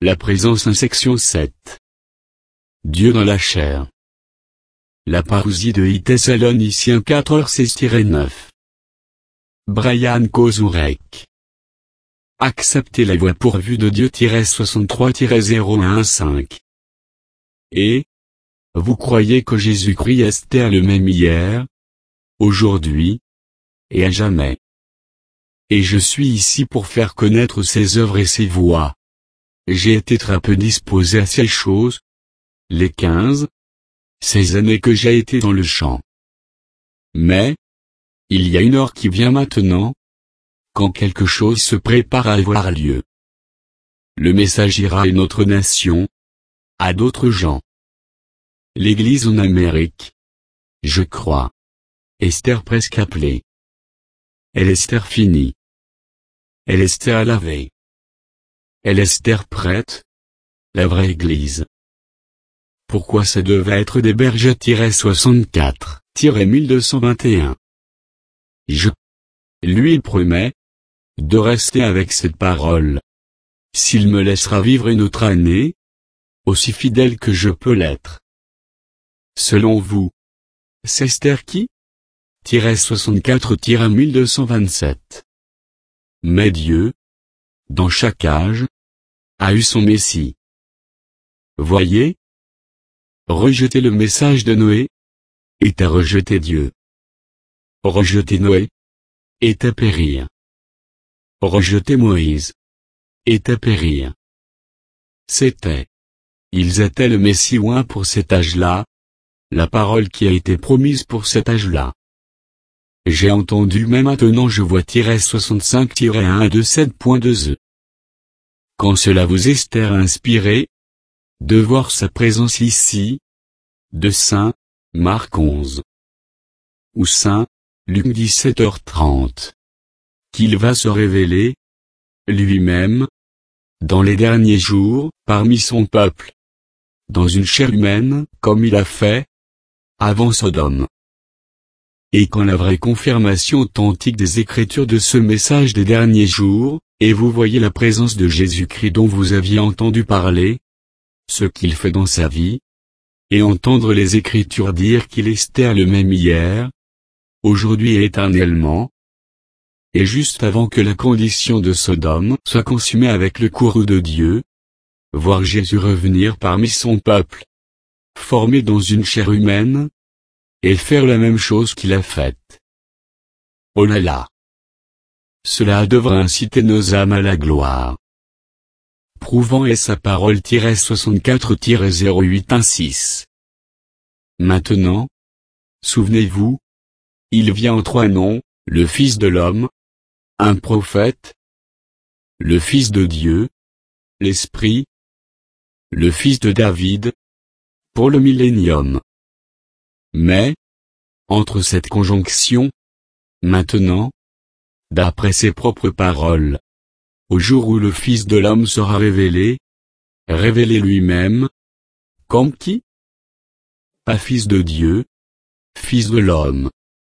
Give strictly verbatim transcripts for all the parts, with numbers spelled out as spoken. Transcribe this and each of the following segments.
La présence en section sept. Dieu dans la chair. La parousie de I Thessaloniciens quatre seize neuf. Brian Kozurek. Acceptez la voie pourvue de Dieu soixante-trois zéro un cinq. Et vous croyez que Jésus-Christ est le même hier, aujourd'hui, et à jamais. Et je suis ici pour faire connaître ses œuvres et ses voies. J'ai été très peu disposé à ces choses, les quinze, ces années que j'ai été dans le champ. Mais, il y a une heure qui vient maintenant, quand quelque chose se prépare à avoir lieu. Le message ira à une autre nation, à d'autres gens. L'Église en Amérique, je crois. Esther presque appelée. Elle Esther finie. Elle Esther à laver. Elle Esther prête. La vraie Église. Pourquoi ça devait être des bergers soixante-quatre mille deux cent vingt et un. Je lui promets de rester avec cette parole. S'il me laissera vivre une autre année, aussi fidèle que je peux l'être. Selon vous, c'est Esther qui soixante-quatre mille deux cent vingt-sept. Mais Dieu, dans chaque âge, a eu son Messie. Voyez, rejeter le message de Noé est à rejeter Dieu. Rejeter Noé est à périr. Rejeter Moïse est à périr. C'était, ils étaient le Messie oint pour cet âge-là, la parole qui a été promise pour cet âge-là. J'ai entendu mais maintenant je vois soixante-cinq un deux sept point deux. Quand cela vous est inspiré, de voir sa présence ici, de Saint Marc onze, ou Saint Luc dix-sept heures trente, qu'il va se révéler, lui-même, dans les derniers jours, parmi son peuple, dans une chair humaine, comme il a fait, avant Sodome. Et quand la vraie confirmation authentique des Écritures de ce message des derniers jours, et vous voyez la présence de Jésus-Christ dont vous aviez entendu parler, ce qu'il fait dans sa vie, et entendre les Écritures dire qu'il est le même hier, aujourd'hui et éternellement, et juste avant que la condition de Sodome soit consumée avec le courroux de Dieu, voir Jésus revenir parmi son peuple, formé dans une chair humaine, et faire la même chose qu'il a faite. Oh là là! Cela devra inciter nos âmes à la gloire. Prouvant est sa parole soixante-quatre zéro huit un six. Maintenant, souvenez-vous, il vient en trois noms, le Fils de l'homme, un prophète, le Fils de Dieu, l'Esprit, le Fils de David, pour le millénium. Mais, entre cette conjonction, maintenant, d'après ses propres paroles, au jour où le Fils de l'homme sera révélé, révélé lui-même, comme qui? Pas Fils de Dieu, Fils de l'homme.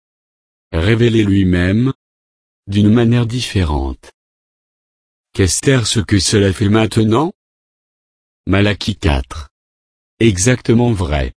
Révélé lui-même, d'une manière différente. Qu'est-ce ce que cela fait maintenant? Malachie quatre. Exactement vrai.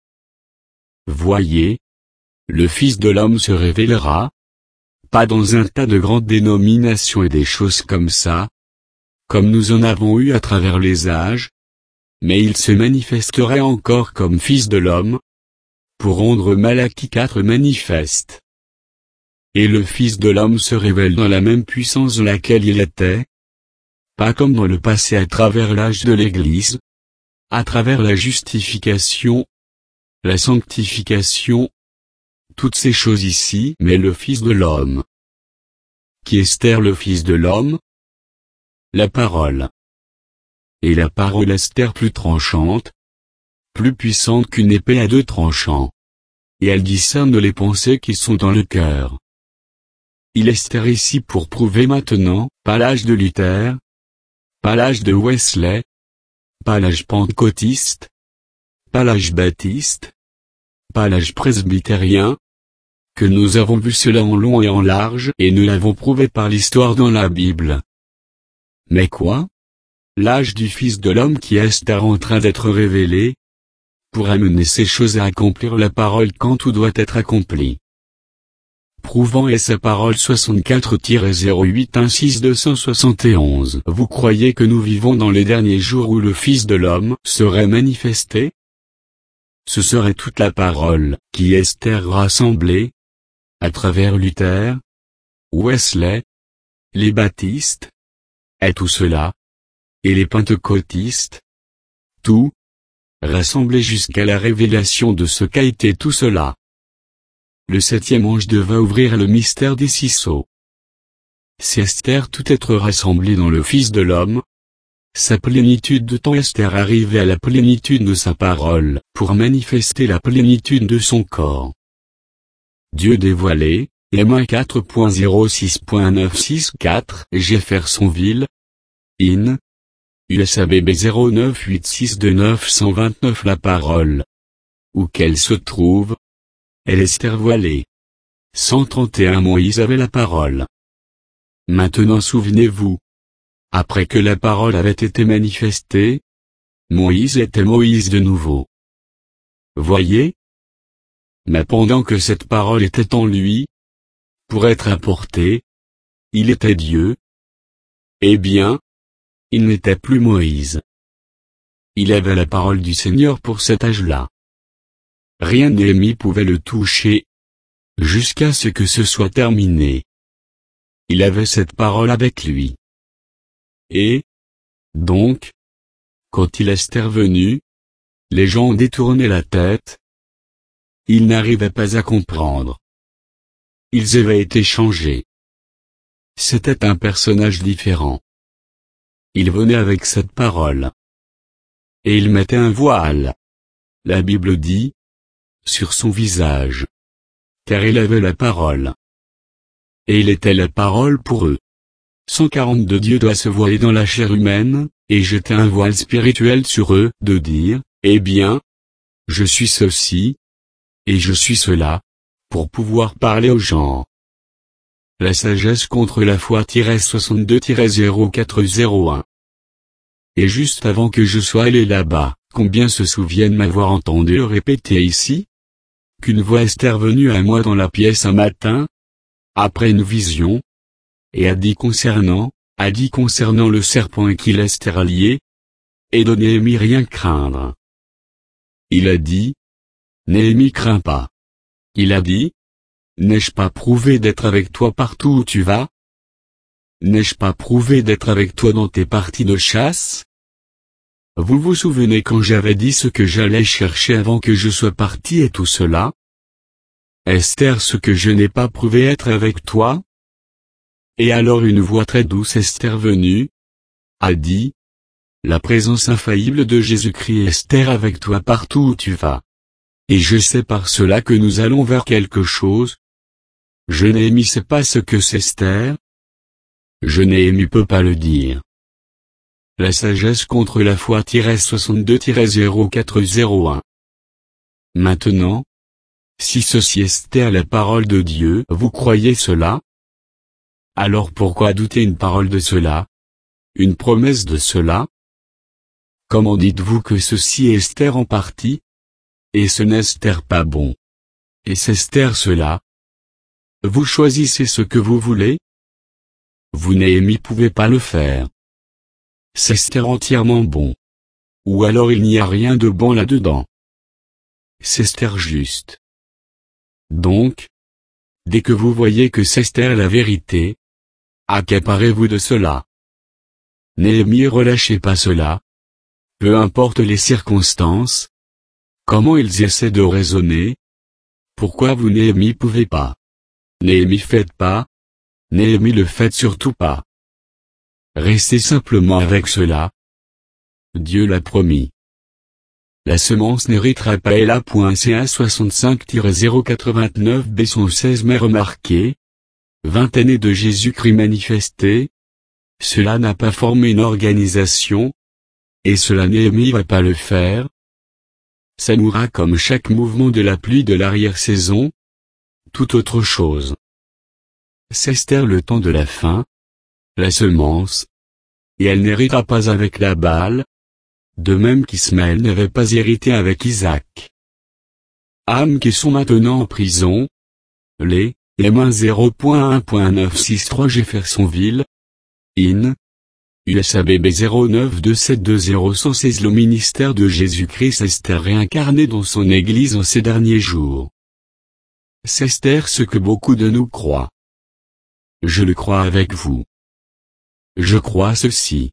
Voyez, le Fils de l'homme se révélera, pas dans un tas de grandes dénominations et des choses comme ça, comme nous en avons eu à travers les âges, mais il se manifesterait encore comme Fils de l'homme, pour rendre Malachie quatre manifeste. Et le Fils de l'homme se révèle dans la même puissance dans laquelle il était, pas comme dans le passé à travers l'âge de l'Église, à travers la justification, la sanctification, toutes ces choses ici, mais le Fils de l'homme. Qui est le Fils de l'homme? La parole. Et la parole est plus tranchante, plus puissante qu'une épée à deux tranchants. Et elle discerne les pensées qui sont dans le cœur. Il est ici pour prouver maintenant, pas l'âge de Luther, pas l'âge de Wesley, pas l'âge pentecôtiste, pas l'âge baptiste, pas l'âge presbytérien, que nous avons vu cela en long et en large et nous l'avons prouvé par l'histoire dans la Bible. Mais quoi? l'âge du Fils de l'homme qui est Esther en train d'être révélé, pour amener ces choses à accomplir la parole quand tout doit être accompli. Prouvant et sa parole soixante-quatre zéro huit un six deux cent soixante et onze. Vous croyez que nous vivons dans les derniers jours où le Fils de l'homme serait manifesté? Ce serait toute la parole qui Esther rassemblée, à travers Luther, Wesley, les baptistes, et tout cela, et les pentecôtistes, tout, rassemblé jusqu'à la révélation de ce qu'a été tout cela. Le septième ange devait ouvrir le mystère des six sceaux. Si Esther tout être rassemblé dans le Fils de l'homme, sa plénitude de temps Esther arrivait à la plénitude de sa parole, pour manifester la plénitude de son corps. Dieu dévoilé, M A quatre zéro six neuf six quatre, Jeffersonville, in. U S A B B zéro neuf huit six deux neuf deux neuf. La parole. Où qu'elle se trouve, elle est Esther voilée. cent trente et un Moïse avait la parole. Maintenant souvenez-vous. Après que la parole avait été manifestée, Moïse était Moïse de nouveau. Voyez? Mais pendant que cette parole était en lui, pour être apportée, il était Dieu. Eh bien, il n'était plus Moïse. Il avait la parole du Seigneur pour cet âge-là. Rien n'émis pouvait le toucher, jusqu'à ce que ce soit terminé. Il avait cette parole avec lui. Et, donc, quand il est revenu, les gens ont détourné la tête. Ils n'arrivaient pas à comprendre. Ils avaient été changés. C'était un personnage différent. Il venait avec cette parole. Et il mettait un voile. La Bible dit, sur son visage. Car il avait la parole. Et il était la parole pour eux. cent quarante-deux Dieu doit se voiler dans la chair humaine, et jeter un voile spirituel sur eux, de dire, eh bien, je suis ceci, et je suis cela, pour pouvoir parler aux gens. La sagesse contre la foi soixante-deux zéro quatre zéro un. Et juste avant que je sois allé là-bas, combien se souviennent m'avoir entendu le répéter ici? Qu'une voix est revenue à moi dans la pièce un matin, après une vision, et a dit concernant, a dit concernant le serpent et qu'il est lié, et de Néhémie rien craindre. Il a dit, Néhémie crains pas. Il a dit, n'ai-je pas prouvé d'être avec toi partout où tu vas? N'ai-je pas prouvé d'être avec toi dans tes parties de chasse? Vous vous souvenez quand j'avais dit ce que j'allais chercher avant que je sois parti et tout cela? Esther, ce que je n'ai pas prouvé être avec toi? Et alors une voix très douce est venue, a dit, la présence infaillible de Jésus-Christ Esther avec toi partout où tu vas. Et je sais par cela que nous allons vers quelque chose. Je Néhémie sait pas ce que c'est Esther. Je Néhémie peut pas le dire. La sagesse contre la foi soixante-deux zéro quatre zéro un. Maintenant, si ceci est Esther la parole de Dieu, vous croyez cela? Alors pourquoi douter une parole de cela? Une promesse de cela? Comment dites-vous que ceci est Esther en partie? Et ce n'est Esther pas bon. Et c'est Esther cela? Vous choisissez ce que vous voulez? Vous Néhémie pouvez pas le faire. C'est Esther entièrement bon. Ou alors il n'y a rien de bon là-dedans. C'est Esther juste. Donc, dès que vous voyez que c'est Esther la vérité, accaparez-vous de cela. Néhémie relâchez pas cela. Peu importe les circonstances. Comment ils essaient de raisonner? Pourquoi vous Néhémie pouvez pas? Néhémie faites pas. Néhémie le faites surtout pas. Restez simplement avec cela. Dieu l'a promis. La semence n'héritera pas et la.ca soixante-cinq zéro quatre-vingt-neuf B sont seize mais remarquez. vingt années de Jésus-Christ manifesté. Cela n'a pas formé une organisation. Et cela Néhémie va pas le faire. Ça mourra comme chaque mouvement de la pluie de l'arrière-saison. Tout autre chose. C'est Esther le temps de la fin. La semence. et elle n'hérita pas avec Nabal, de même qu'Ismaël n'avait pas hérité avec Isaac. Âmes qui sont maintenant en prison. Les, M un zéro point un point neuf six trois Jeffersonville. In. U S A B B zéro neuf deux sept deux zéro un un six Le ministère de Jésus-Christ Esther réincarné dans son Église en ces derniers jours. C'est Esther ce que beaucoup de nous croient. Je le crois avec vous. Je crois ceci.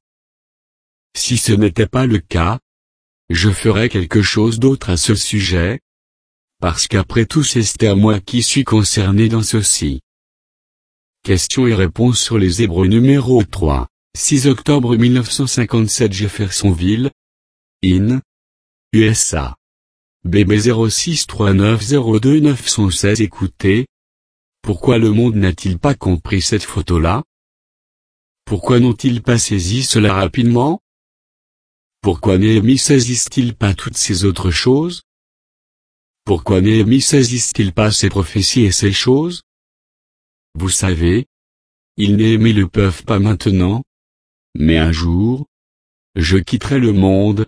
Si ce n'était pas le cas, je ferais quelque chose d'autre à ce sujet, parce qu'après tout c'est Esther moi qui suis concerné dans ceci. Questions et réponses sur les Hébreux numéro trois, six octobre mille neuf cent cinquante-sept Jeffersonville. In. U S A. B B zéro six trois neuf zéro deux neuf un six Écoutez. Pourquoi le monde n'a-t-il pas compris cette photo-là? Pourquoi n'ont-ils pas saisi cela rapidement? Pourquoi Néhémie saisit-il pas toutes ces autres choses? Pourquoi Néhémie saisit-il pas ces prophéties et ces choses? Vous savez, ils Néhémie le peuvent pas maintenant, mais un jour, je quitterai le monde,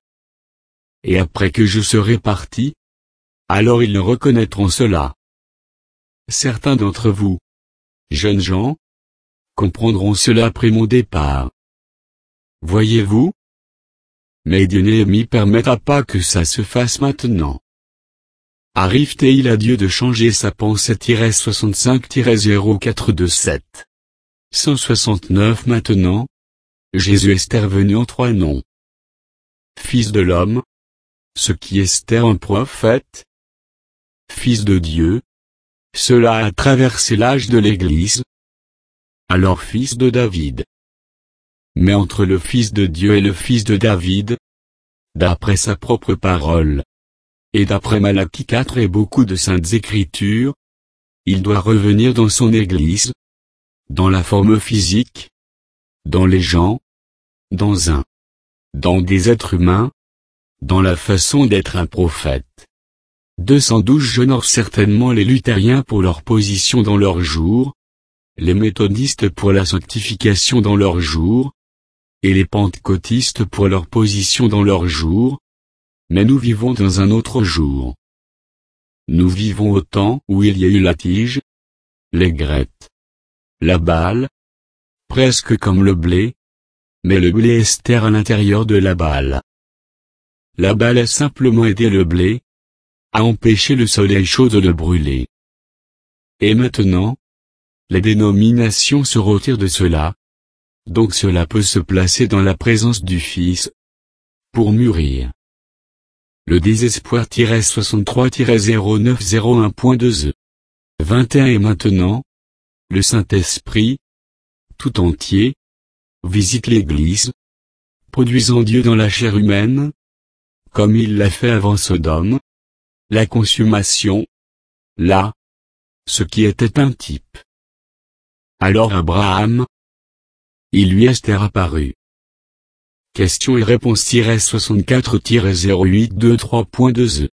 et après que je serai parti, alors ils le reconnaîtront cela. Certains d'entre vous, jeunes gens, comprendront cela après mon départ. Voyez-vous? Mais Dieu Néhémie permettra pas que ça se fasse maintenant. Arrive-t-il à Dieu de changer sa pensée soixante-cinq zéro quatre deux sept cent soixante-neuf Maintenant, Jésus est revenu en trois noms. Fils de l'homme, ce qui est un prophète. Fils de Dieu, cela a traversé l'âge de l'Église. Alors fils de David. Mais entre le Fils de Dieu et le Fils de David, d'après sa propre parole, et d'après Malachie quatre et beaucoup de saintes écritures, il doit revenir dans son Église, dans la forme physique, dans les gens, dans un, dans des êtres humains, dans la façon d'être un prophète. deux cent douze j'honore certainement les luthériens pour leur position dans leur jour, les méthodistes pour la sanctification dans leur jour, et les pentecôtistes pour leur position dans leur jour, mais nous vivons dans un autre jour. Nous vivons au temps où il y a eu la tige, les grettes, la balle, presque comme le blé, mais le blé est terre à l'intérieur de la balle. La balle a simplement aidé le blé, à empêcher le soleil chaud de le brûler. Et maintenant, les dénominations se retirent de cela, donc cela peut se placer dans la présence du Fils, pour mûrir. Le désespoir soixante-trois zéro neuf zéro un point deux e. vingt et un Et maintenant, le Saint-Esprit, tout entier, visite l'Église, produisant Dieu dans la chair humaine, comme il l'a fait avant Sodome, la consommation, là, ce qui était un type. Alors Abraham, il lui est apparu. Questions et réponses soixante-quatre zéro huit deux trois point deux e.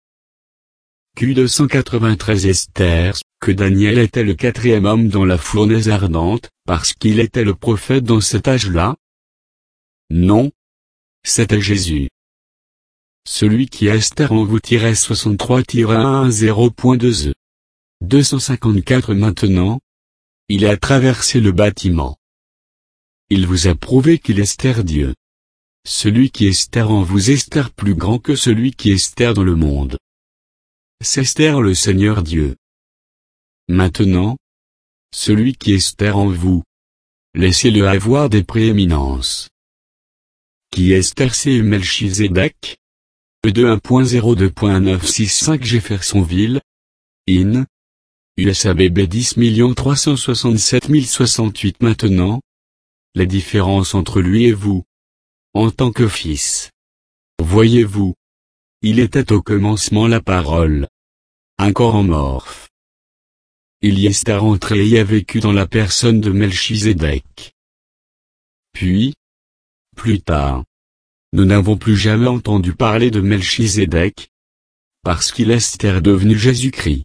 Q deux cent quatre-vingt-treize Esther, que Daniel était le quatrième homme dans la fournaise ardente, parce qu'il était le prophète dans cet âge-là? Non. C'était Jésus. Celui qui est Esther en vous soixante-trois un zéro point deux e. deux cent cinquante-quatre Maintenant, il a traversé le bâtiment. Il vous a prouvé qu'il est Esther Dieu. Celui qui est Esther en vous est Esther plus grand que celui qui est Esther dans le monde. C'est Esther le Seigneur Dieu. Maintenant, celui qui est Esther en vous, laissez-le avoir des prééminences. Qui est Esther c'est Melchizedek? E deux un point zéro deux point neuf six cinq Jeffersonville. In. U S A B B dix trois cent soixante-sept mille soixante-huit Maintenant, la différence entre lui et vous, en tant que fils. Voyez-vous, il était au commencement la parole. Un corps en morphe. Il y est rentré et y a vécu dans la personne de Melchizedek. Puis, plus tard, nous n'avons plus jamais entendu parler de Melchizedek, parce qu'il est devenu Jésus-Christ.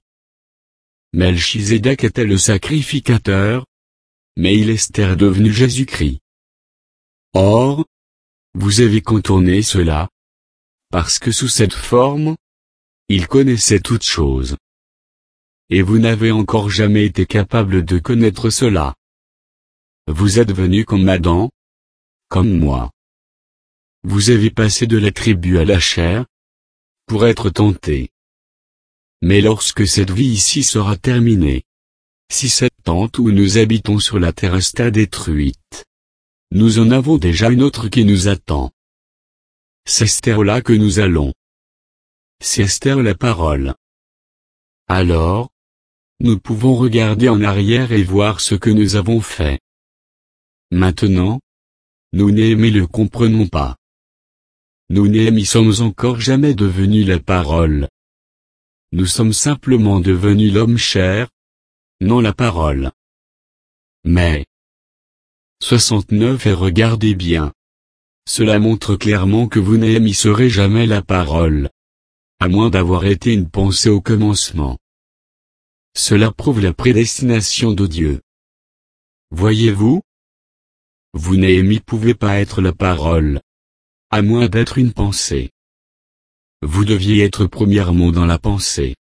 Melchizedek était le sacrificateur, mais il est devenu Jésus-Christ. Or, vous avez contourné cela, parce que sous cette forme, il connaissait toutes choses. Et vous n'avez encore jamais été capable de connaître cela. Vous êtes venu comme Adam, comme moi. Vous avez passé de la tribu à la chair, pour être tenté. Mais lorsque cette vie ici sera terminée, si cette tente où nous habitons sur la terre resta détruite, nous en avons déjà une autre qui nous attend. C'est cette terre-là que nous allons. C'est cette terre la parole. Alors, nous pouvons regarder en arrière et voir ce que nous avons fait. Maintenant, nous Néhémie le comprenons pas. Nous Néhémie sommes encore jamais devenus la parole. Nous sommes simplement devenus l'homme cher, non la parole. Mais, soixante-neuf et regardez bien. Cela montre clairement que vous Néhémie serez jamais la parole. À moins d'avoir été une pensée au commencement. Cela prouve la prédestination de Dieu. Voyez-vous? Vous Néhémie pouvez pas être la parole. À moins d'être une pensée. Vous deviez être premièrement dans la pensée.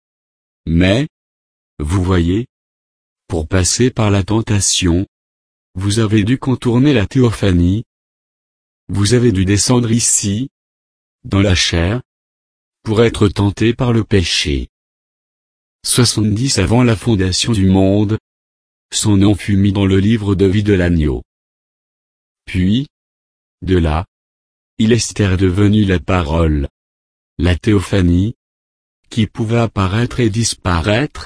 Mais, vous voyez, pour passer par la tentation, vous avez dû contourner la théophanie. Vous avez dû descendre ici, dans la chair, pour être tenté par le péché. soixante-dix avant la fondation du monde, son nom fut mis dans le livre de vie de l'agneau. Puis, de là, il est devenu la parole, la théophanie, qui pouvait apparaître et disparaître.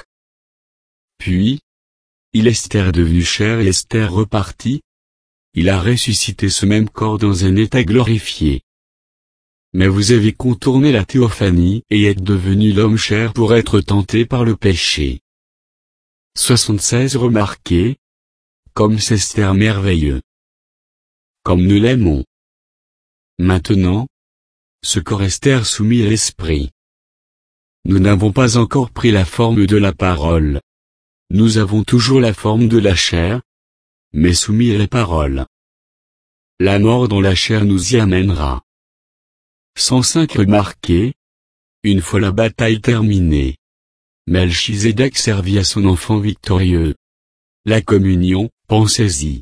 Puis, il est devenu chair et Esther reparti. Il a ressuscité ce même corps dans un état glorifié. Mais vous avez contourné la théophanie et êtes devenu l'homme cher pour être tenté par le péché. soixante-seize Remarquez, comme c'est Esther merveilleux. Comme nous l'aimons. Maintenant, ce corps Esther soumis à l'esprit. Nous n'avons pas encore pris la forme de la parole. Nous avons toujours la forme de la chair, mais soumis à la parole. La mort dans la chair nous y amènera. cent cinq Remarquez, une fois la bataille terminée, Melchizedek servit à son enfant victorieux. La communion, pensez-y.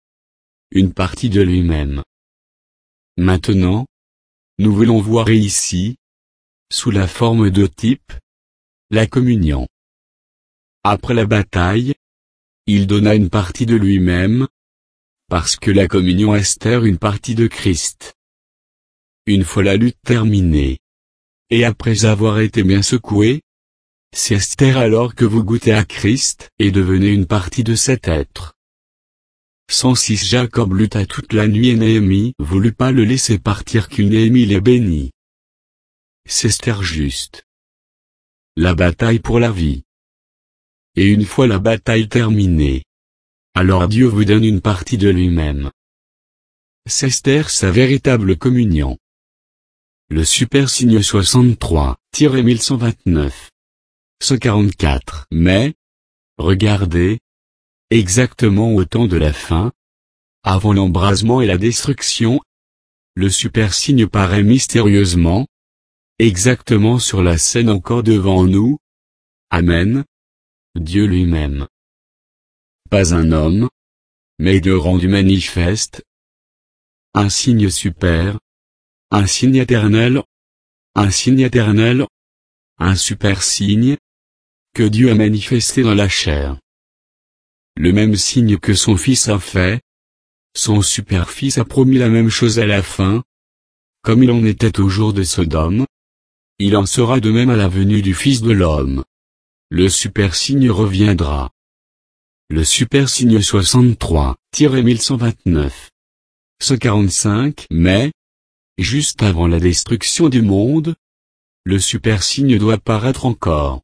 Une partie de lui-même. Maintenant, nous voulons voir ici, sous la forme de type, la communion. Après la bataille, il donna une partie de lui-même, parce que la communion Esther une partie de Christ. Une fois la lutte terminée, et après avoir été bien secoué, c'est Esther alors que vous goûtez à Christ et devenez une partie de cet être. cent six Jacob lutta toute la nuit et Néhémie voulut pas le laisser partir qu'il Néhémie les bénit. C'est Esther juste. La bataille pour la vie. Et une fois la bataille terminée, alors Dieu vous donne une partie de lui-même. C'est Esther sa véritable communion. Le super signe soixante-trois, mille cent vingt-neuf. cent quarante-quatre. Mais, regardez, exactement au temps de la fin, avant l'embrasement et la destruction, le super signe paraît mystérieusement, exactement sur la scène encore devant nous. Amen. Dieu lui-même. Pas un homme, mais de rendu manifeste. Un signe super. Un signe éternel. Un signe éternel. Un super signe, que Dieu a manifesté dans la chair. Le même signe que son Fils a fait. Son super Fils a promis la même chose à la fin. Comme il en était au jour de Sodome, il en sera de même à la venue du Fils de l'homme. Le super signe reviendra. Le super signe soixante-trois, mille cent vingt-neuf. cent quarante-cinq. Mais, juste avant la destruction du monde, le super signe doit paraître encore.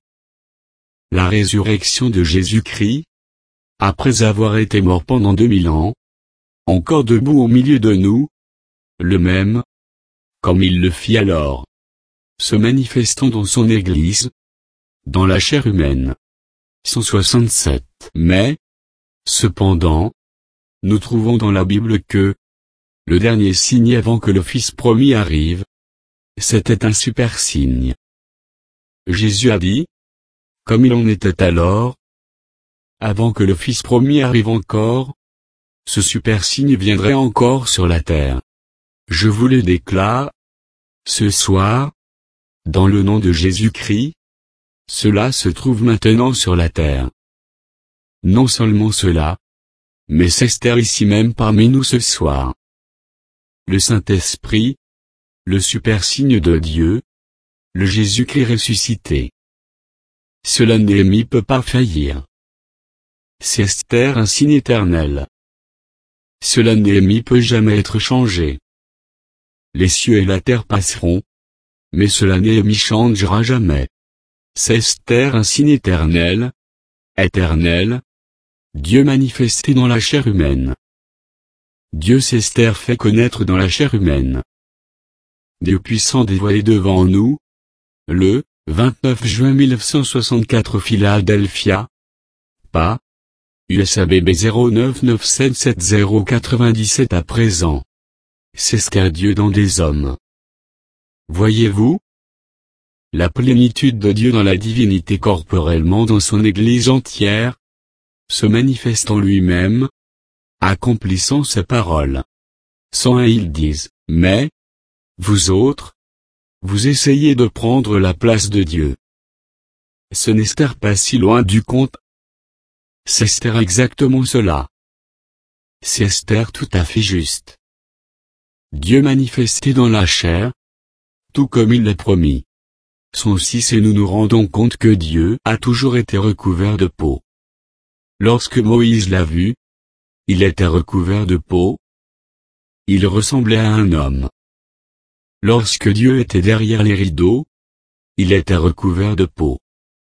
La résurrection de Jésus-Christ, après avoir été mort pendant deux mille ans, encore debout au milieu de nous, le même, comme il le fit alors, se manifestant dans son Église, dans la chair humaine. cent soixante-sept. Mais, cependant, nous trouvons dans la Bible que, le dernier signe avant que le Fils promis arrive. C'était un super signe. Jésus a dit, comme il en était alors, avant que le Fils promis arrive encore, ce super signe viendrait encore sur la terre. Je vous le déclare, ce soir, dans le nom de Jésus-Christ, cela se trouve maintenant sur la terre. Non seulement cela, mais Esther ici même parmi nous ce soir. Le Saint-Esprit, le super signe de Dieu, le Jésus-Christ ressuscité. Cela Néhémie peut pas faillir. C'est Esther un signe éternel. Cela Néhémie peut jamais être changé. Les cieux et la terre passeront, mais cela Néhémie changera jamais. C'est Esther un signe éternel, éternel, Dieu manifesté dans la chair humaine. Dieu s'Esther fait connaître dans la chair humaine. Dieu puissant dévoilé devant nous, le vingt-neuf juin mille neuf cent soixante-quatre Philadelphia, P A, U S A B B zéro neuf neuf sept sept zéro quatre-vingt-dix-sept à présent. C'est Esther Dieu dans des hommes. Voyez-vous? La plénitude de Dieu dans la divinité corporellement dans son Église entière, se manifeste en lui-même, accomplissant sa parole. Sans un ils disent, mais, vous autres, vous essayez de prendre la place de Dieu. Ce n'est Esther pas si loin du compte. C'est Esther exactement cela. C'est Esther tout à fait juste. Dieu manifesté dans la chair, tout comme il l'a promis. Son six et nous nous rendons compte que Dieu a toujours été recouvert de peau. Lorsque Moïse l'a vu, il était recouvert de peau. Il ressemblait à un homme. Lorsque Dieu était derrière les rideaux, il était recouvert de peau.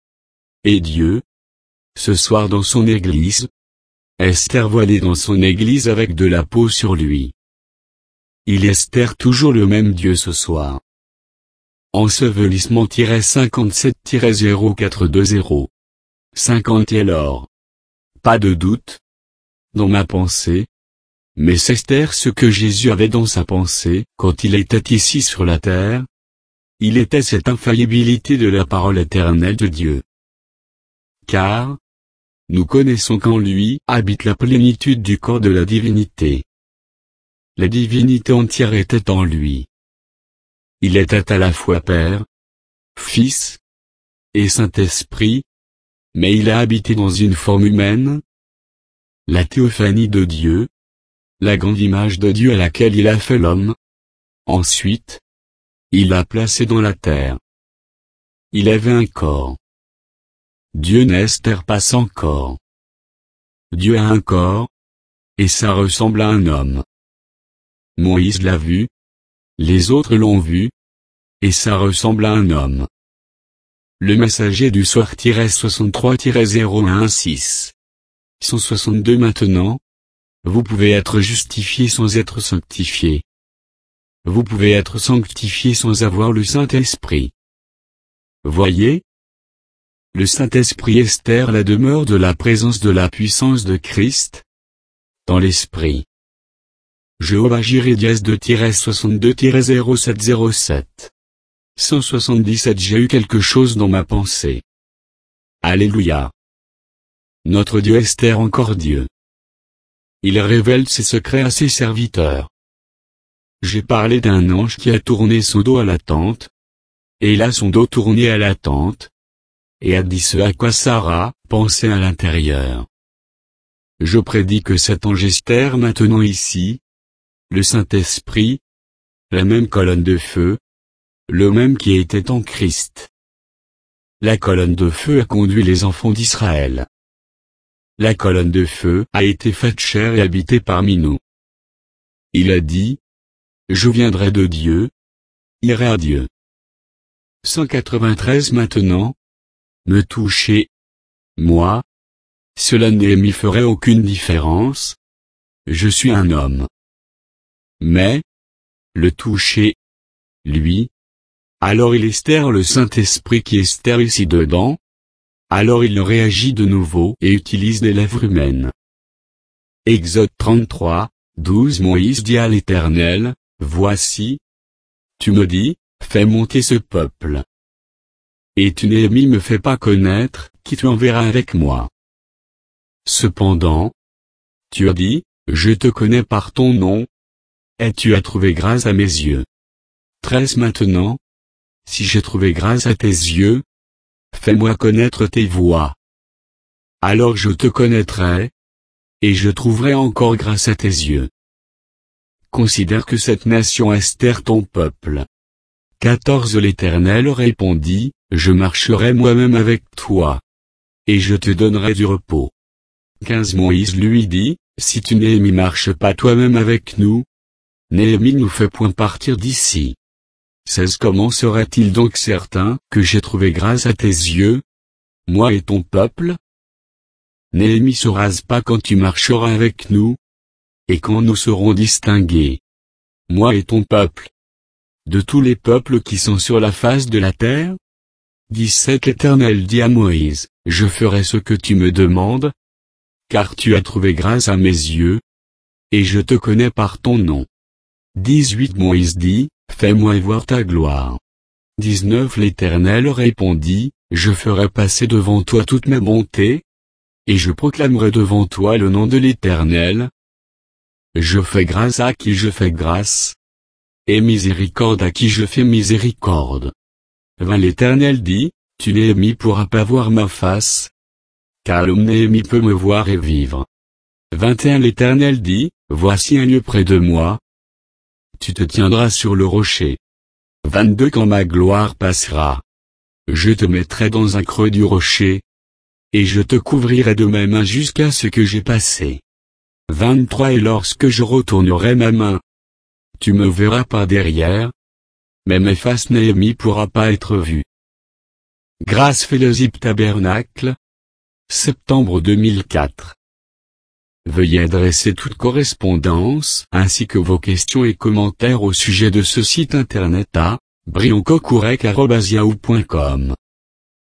Et Dieu, ce soir dans son église, Esther voilée dans son église avec de la peau sur lui. Il est Esther toujours le même Dieu ce soir. Ensevelissement cinquante-sept zéro quatre deux zéro. cinquante et alors. Pas de doute. Dans ma pensée. Mais c'est Esther ce que Jésus avait dans sa pensée, quand il était ici sur la terre. Il était cette infaillibilité de la parole éternelle de Dieu. Car, nous connaissons qu'en lui habite la plénitude du corps de la divinité. La divinité entière était en lui. Il était à la fois Père, Fils et Saint-Esprit, mais il a habité dans une forme humaine. La théophanie de Dieu, la grande image de Dieu à laquelle il a fait l'homme. Ensuite, il l'a placé dans la terre. Il avait un corps. Dieu n'Esther pas sans corps. Dieu a un corps, et ça ressemble à un homme. Moïse l'a vu, les autres l'ont vu, et ça ressemble à un homme. Le messager du soir soixante-trois zéro un six. cent soixante-deux Maintenant, vous pouvez être justifié sans être sanctifié. Vous pouvez être sanctifié sans avoir le Saint-Esprit. Voyez? Le Saint-Esprit Esther la demeure de la présence de la puissance de Christ, dans l'Esprit. Jéhovah Jireh dièse deux soixante-deux zéro sept zéro sept. cent soixante-dix-sept J'ai eu quelque chose dans ma pensée. Alléluia. Notre Dieu Esther encore Dieu. Il révèle ses secrets à ses serviteurs. J'ai parlé d'un ange qui a tourné son dos à la tente. Et il a son dos tourné à la tente. Et a dit ce à quoi Sarah pensait à l'intérieur. Je prédis que cet ange Esther maintenant ici, le Saint-Esprit, la même colonne de feu, le même qui était en Christ. La colonne de feu a conduit les enfants d'Israël. La colonne de feu a été faite chair et habité parmi nous. Il a dit, je viendrai de Dieu, irai à Dieu. cent quatre-vingt-treize Maintenant, me toucher, moi, cela ne m'y ferait aucune différence, je suis un homme. Mais, le toucher, lui, alors il Esther le Saint-Esprit qui Esther ici dedans, alors il réagit de nouveau et utilise des lèvres humaines. Exode trente-trois, douze Moïse dit à l'Éternel, voici. Tu me dis, fais monter ce peuple. Et tu Néhémie me fais pas connaître, qui tu enverras avec moi. Cependant, tu as dit, je te connais par ton nom, et tu as trouvé grâce à mes yeux. treize Maintenant, si j'ai trouvé grâce à tes yeux, fais-moi connaître tes voies. Alors je te connaîtrai, et je trouverai encore grâce à tes yeux. Considère que cette nation Esther ton peuple. quatorze L'Éternel répondit, je marcherai moi-même avec toi. Et je te donnerai du repos. quinze Moïse lui dit, si tu Néhémie marches pas toi-même avec nous, Néhémie nous fait point partir d'ici. seize Comment serait-il donc certain que j'ai trouvé grâce à tes yeux, moi et ton peuple? Néhémie se rase pas quand tu marcheras avec nous, et quand nous serons distingués, moi et ton peuple, de tous les peuples qui sont sur la face de la terre? dix-sept L'Éternel dit à Moïse, je ferai ce que tu me demandes, car tu as trouvé grâce à mes yeux, et je te connais par ton nom. dix-huit Moïse dit, fais-moi voir ta gloire. dix-neuf L'Éternel répondit, je ferai passer devant toi toute ma bonté, et je proclamerai devant toi le nom de l'Éternel. Je fais grâce à qui je fais grâce, et miséricorde à qui je fais miséricorde. vingt L'Éternel dit, tu Néhémie pourras pas voir ma face, car l'homme Néhémie peut me voir et vivre. vingt et un L'Éternel dit, voici un lieu près de moi, tu te tiendras sur le rocher. vingt-deux Quand ma gloire passera, je te mettrai dans un creux du rocher, et je te couvrirai de mes mains jusqu'à ce que j'ai passé. vingt-trois Et lorsque je retournerai ma main, tu me verras par derrière, mais mes faces Néhémie pourra pas être vue. Grâce Fellowship Tabernacle, septembre deux mille quatre. Veuillez adresser toute correspondance ainsi que vos questions et commentaires au sujet de ce site internet à brioncocourec arobase yahoo point com.